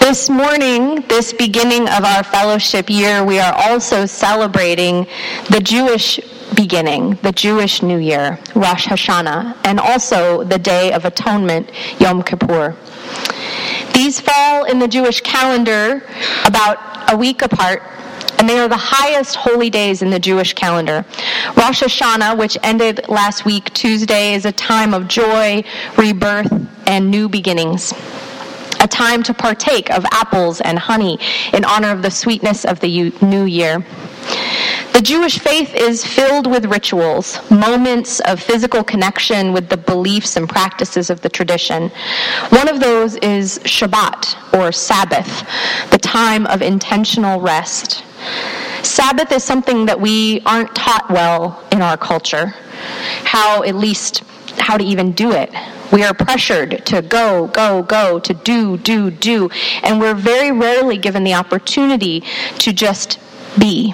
This morning, this beginning of our fellowship year, we are also celebrating the Jewish beginning, the Jewish New Year, Rosh Hashanah, and also the Day of Atonement, Yom Kippur. These fall in the Jewish calendar about a week apart, and they are the highest holy days in the Jewish calendar. Rosh Hashanah, which ended last week, Tuesday, is a time of joy, rebirth, and new beginnings. A time to partake of apples and honey in honor of the sweetness of the new year. The Jewish faith is filled with rituals, moments of physical connection with the beliefs and practices of the tradition. One of those is Shabbat, or Sabbath, the time of intentional rest. Sabbath is something that we aren't taught well in our culture, how to even do it. We are pressured to go, to do, and we're very rarely given the opportunity to just be.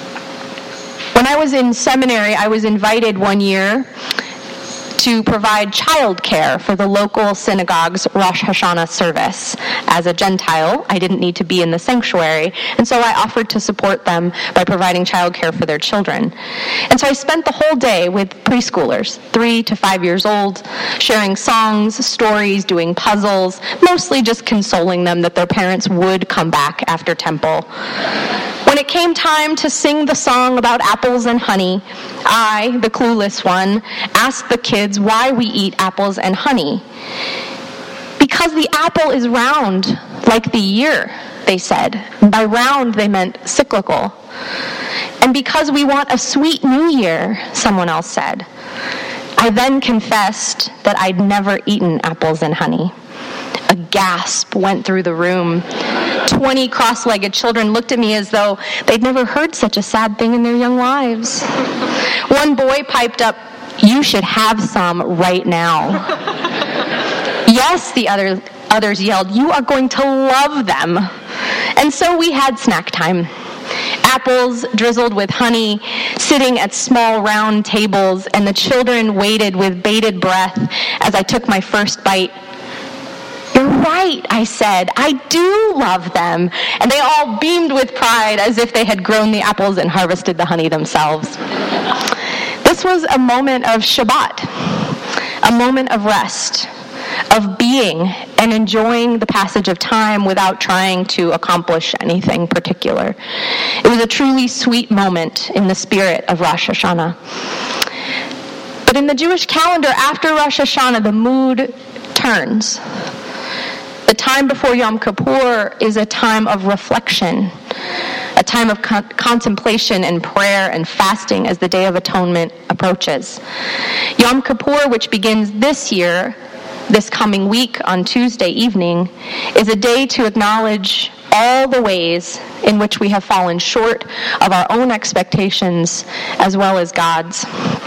When I was in seminary, I was invited one year to provide childcare for the local synagogue's Rosh Hashanah service. As a Gentile, I didn't need to be in the sanctuary, and so I offered to support them by providing childcare for their children. And so I spent the whole day with preschoolers, 3 to 5 years old, sharing songs, stories, doing puzzles, mostly just consoling them that their parents would come back after temple. When it came time to sing the song about apples and honey, I, the clueless one, asked the kids why we eat apples and honey. Because the apple is round, like the year, they said. By round, they meant cyclical. And because we want a sweet new year, someone else said. I then confessed that I'd never eaten apples and honey. A gasp went through the room. 20 cross-legged children looked at me as though they'd never heard such a sad thing in their young lives. One boy piped up, "You should have some right now." Yes, the others yelled, "You are going to love them." And so we had snack time. Apples drizzled with honey, sitting at small round tables, and the children waited with bated breath as I took my first bite. "You're right," I said. "I do love them." And they all beamed with pride as if they had grown the apples and harvested the honey themselves. This was a moment of Shabbat, a moment of rest, of being and enjoying the passage of time without trying to accomplish anything particular. It was a truly sweet moment in the spirit of Rosh Hashanah. But in the Jewish calendar, after Rosh Hashanah, the mood turns. The time before Yom Kippur is a time of reflection, a time of contemplation and prayer and fasting as the Day of Atonement approaches. Yom Kippur, which begins this coming week on Tuesday evening, is a day to acknowledge all the ways in which we have fallen short of our own expectations as well as God's.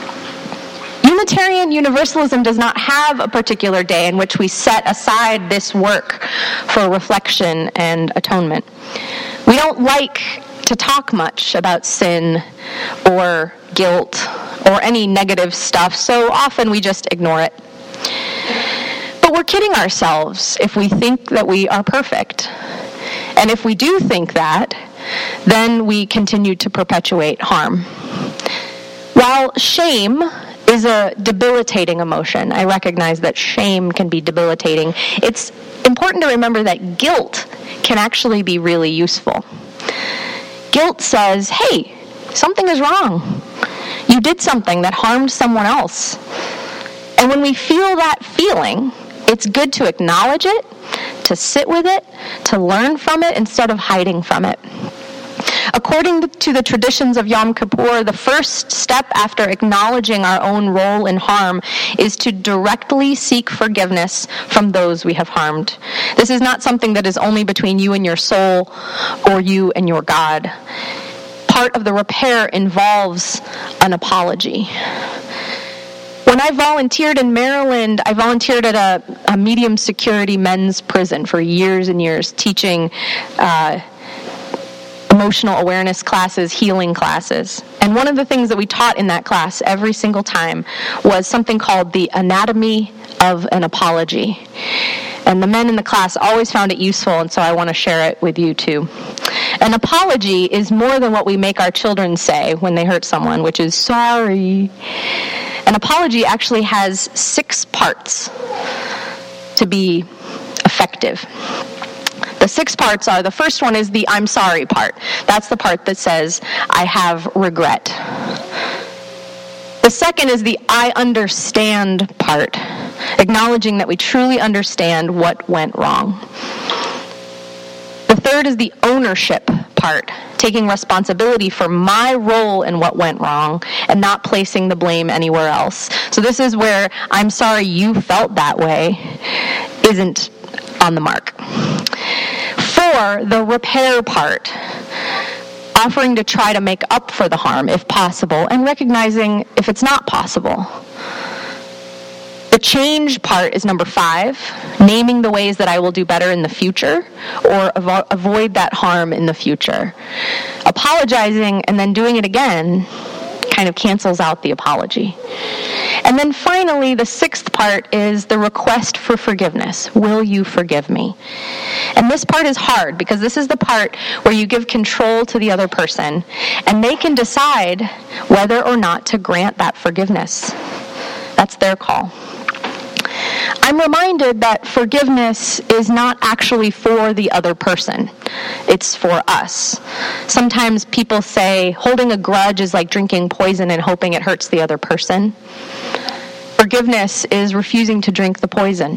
Unitarian Universalism does not have a particular day in which we set aside this work for reflection and atonement. We don't like to talk much about sin or guilt or any negative stuff, so often we just ignore it. But we're kidding ourselves if we think that we are perfect. And if we do think that, then we continue to perpetuate harm. While shame is a debilitating emotion, I recognize that shame can be debilitating, it's important to remember that guilt can actually be really useful. Guilt says, hey, something is wrong. You did something that harmed someone else. And when we feel that feeling, it's good to acknowledge it, to sit with it, to learn from it instead of hiding from it. According to the traditions of Yom Kippur, the first step after acknowledging our own role in harm is to directly seek forgiveness from those we have harmed. This is not something that is only between you and your soul or you and your God. Part of the repair involves an apology. When I volunteered in Maryland, I volunteered at a medium security men's prison for years and years, teaching emotional awareness classes, healing classes. And one of the things that we taught in that class every single time was something called the anatomy of an apology. And the men in the class always found it useful, and so I want to share it with you too. An apology is more than what we make our children say when they hurt someone, which is sorry. An apology actually has 6 parts to be effective. The 6 parts are, the first one is the I'm sorry part. That's the part that says, I have regret. The second is the I understand part, acknowledging that we truly understand what went wrong. The third is the ownership part, taking responsibility for my role in what went wrong and not placing the blame anywhere else. So this is where I'm sorry you felt that way isn't on the mark. 4, the repair part, offering to try to make up for the harm if possible and recognizing if it's not possible. The change part is number 5, naming the ways that I will do better in the future or avoid that harm in the future. Apologizing and then doing it again kind of cancels out the apology. And then finally, the 6th part is the request for forgiveness. Will you forgive me? And this part is hard because this is the part where you give control to the other person and they can decide whether or not to grant that forgiveness. That's their call. I'm reminded that forgiveness is not actually for the other person. It's for us. Sometimes people say holding a grudge is like drinking poison and hoping it hurts the other person. Forgiveness is refusing to drink the poison.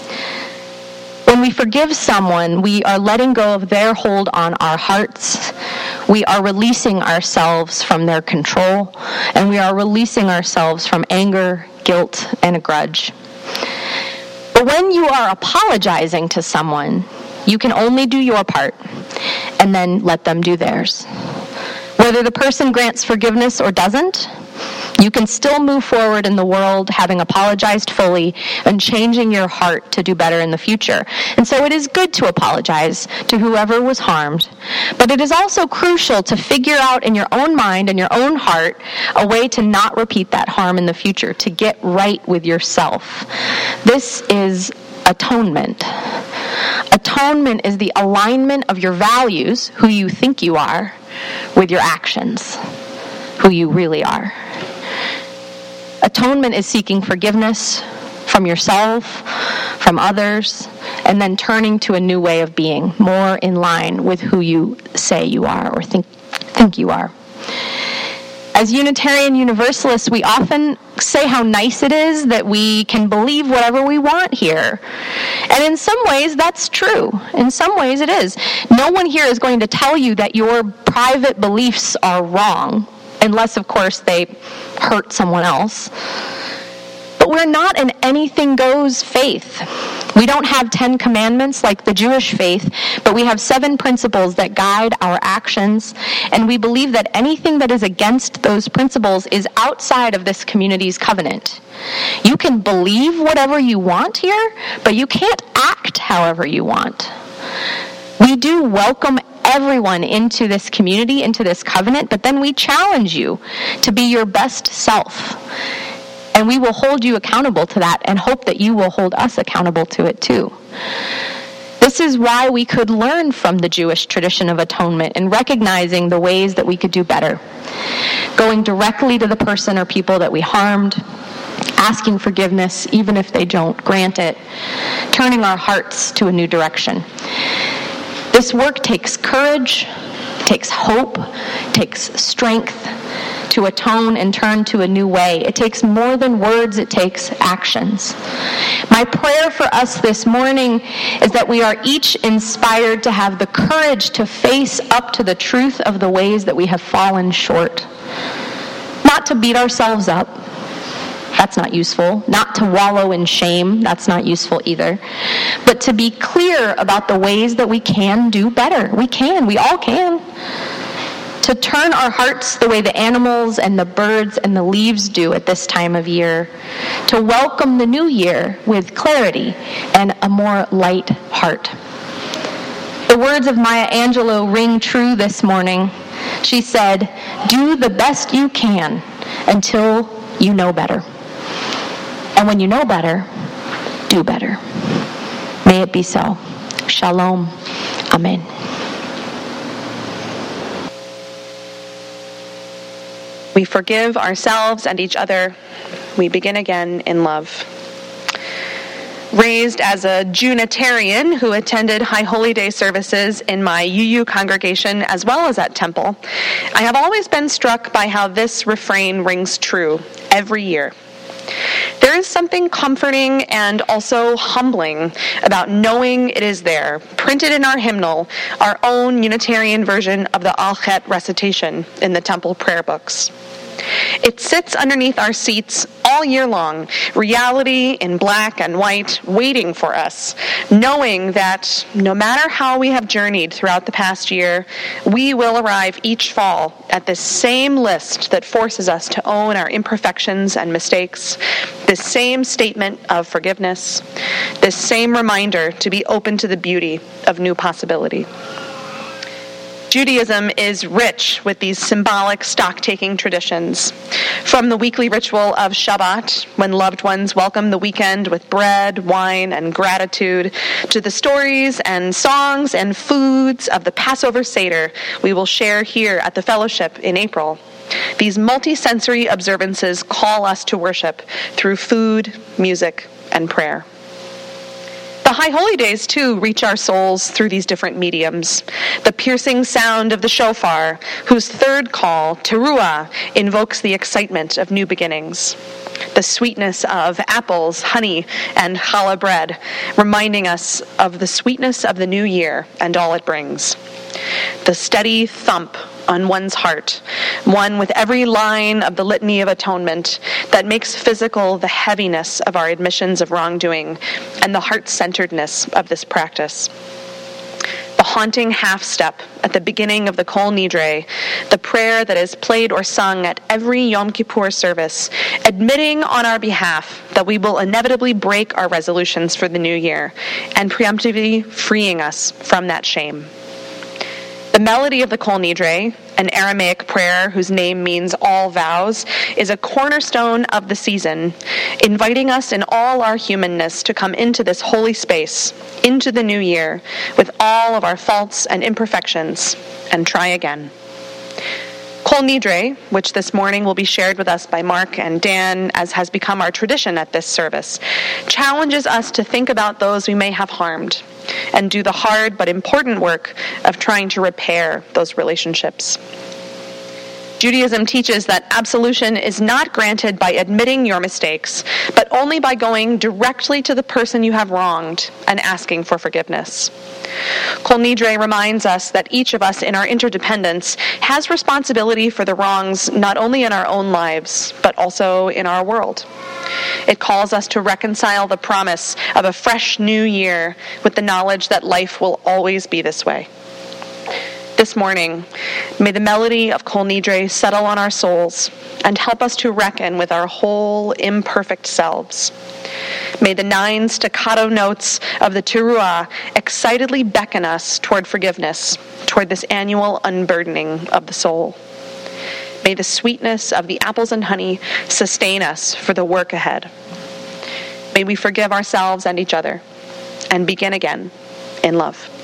When we forgive someone, we are letting go of their hold on our hearts. We are releasing ourselves from their control, and we are releasing ourselves from anger, guilt, and a grudge. But when you are apologizing to someone, you can only do your part and then let them do theirs. Whether the person grants forgiveness or doesn't, you can still move forward in the world having apologized fully and changing your heart to do better in the future. And so it is good to apologize to whoever was harmed, but it is also crucial to figure out in your own mind and your own heart a way to not repeat that harm in the future, to get right with yourself. This is atonement. Atonement is the alignment of your values, who you think you are, with your actions, who you really are. Atonement is seeking forgiveness from yourself, from others, and then turning to a new way of being, more in line with who you say you are or think you are. As Unitarian Universalists, we often say how nice it is that we can believe whatever we want here. And in some ways, that's true. In some ways, it is. No one here is going to tell you that your private beliefs are wrong, unless, of course, they hurt someone else. But we're not an anything-goes faith. We don't have 10 commandments like the Jewish faith, but we have 7 principles that guide our actions, and we believe that anything that is against those principles is outside of this community's covenant. You can believe whatever you want here, but you can't act however you want. We do welcome everyone into this community, into this covenant, but then we challenge you to be your best self. And we will hold you accountable to that and hope that you will hold us accountable to it too. This is why we could learn from the Jewish tradition of atonement and recognizing the ways that we could do better. Going directly to the person or people that we harmed, asking forgiveness even if they don't grant it, turning our hearts to a new direction. This work takes courage, takes hope, takes strength to atone and turn to a new way. It takes more than words, it takes actions. My prayer for us this morning is that we are each inspired to have the courage to face up to the truth of the ways that we have fallen short. Not to beat ourselves up. That's not useful. Not to wallow in shame. That's not useful either. But to be clear about the ways that we can do better. We can. We all can. To turn our hearts the way the animals and the birds and the leaves do at this time of year. To welcome the new year with clarity and a more light heart. The words of Maya Angelou ring true this morning. She said, "Do the best you can until you know better. And when you know better, do better." May it be so. Shalom. Amen. We forgive ourselves and each other. We begin again in love. Raised as a Junitarian who attended High Holy Day services in my UU congregation as well as at Temple, I have always been struck by how this refrain rings true every year. There is something comforting and also humbling about knowing it is there, printed in our hymnal, our own Unitarian version of the Al-Chet recitation in the Temple prayer books. It sits underneath our seats all year long, reality in black and white, waiting for us, knowing that no matter how we have journeyed throughout the past year, we will arrive each fall at this same list that forces us to own our imperfections and mistakes, this same statement of forgiveness, this same reminder to be open to the beauty of new possibility. Judaism is rich with these symbolic stock-taking traditions. From the weekly ritual of Shabbat, when loved ones welcome the weekend with bread, wine, and gratitude, to the stories and songs and foods of the Passover Seder we will share here at the Fellowship in April. These multi-sensory observances call us to worship through food, music, and prayer. The High Holy Days, too, reach our souls through these different mediums. The piercing sound of the shofar, whose third call, teruah, invokes the excitement of new beginnings. The sweetness of apples, honey, and challah bread, reminding us of the sweetness of the new year and all it brings. The steady thump on one's heart, one with every line of the Litany of Atonement that makes physical the heaviness of our admissions of wrongdoing and the heart-centeredness of this practice. The haunting half-step at the beginning of the Kol Nidre, the prayer that is played or sung at every Yom Kippur service, admitting on our behalf that we will inevitably break our resolutions for the new year and preemptively freeing us from that shame. The melody of the Kol Nidre, an Aramaic prayer whose name means all vows, is a cornerstone of the season, inviting us in all our humanness to come into this holy space, into the new year, with all of our faults and imperfections, and try again. Kol Nidre, which this morning will be shared with us by Mark and Dan, as has become our tradition at this service, challenges us to think about those we may have harmed and do the hard but important work of trying to repair those relationships. Judaism teaches that absolution is not granted by admitting your mistakes, but only by going directly to the person you have wronged and asking for forgiveness. Kol Nidre reminds us that each of us in our interdependence has responsibility for the wrongs not only in our own lives, but also in our world. It calls us to reconcile the promise of a fresh new year with the knowledge that life will always be this way. This morning, may the melody of Kol Nidre settle on our souls and help us to reckon with our whole imperfect selves. May the 9 staccato notes of the teruah excitedly beckon us toward forgiveness, toward this annual unburdening of the soul. May the sweetness of the apples and honey sustain us for the work ahead. May we forgive ourselves and each other and begin again in love.